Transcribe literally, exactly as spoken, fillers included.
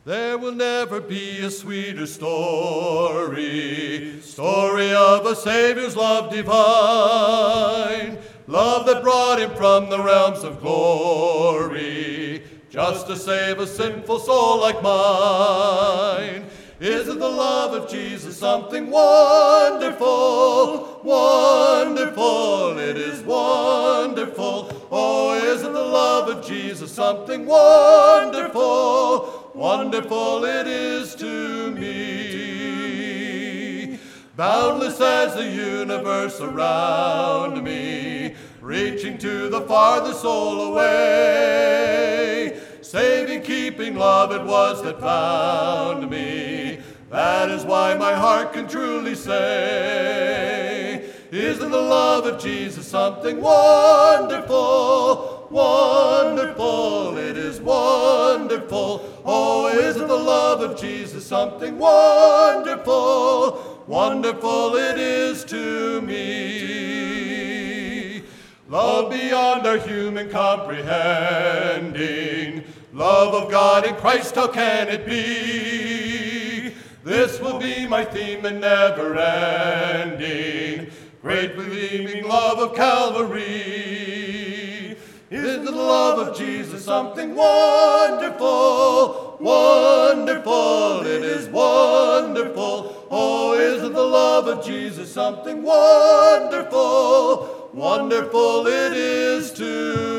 There will never be a sweeter story, story of a Savior's love divine, love that brought him from the realms of glory, just to save a sinful soul like mine. Isn't the love of Jesus something wonderful, wonderful? It is wonderful. Oh, isn't the love of Jesus something wonderful, wonderful it is to me. Boundless as the universe around me, reaching to the farthest soul away, saving, keeping love it was that found me. That is why my heart can truly say, isn't the love of Jesus something wonderful, wonderful? It is wonderful. Oh, isn't the love of Jesus something wonderful, wonderful it is to me. Love beyond our human comprehending, love of God in Christ, how can it be? This will be my theme and never ending, great redeeming love of Calvary. Isn't the love of Jesus something wonderful, wonderful? It is wonderful. Oh, isn't the love of Jesus something wonderful, wonderful it is to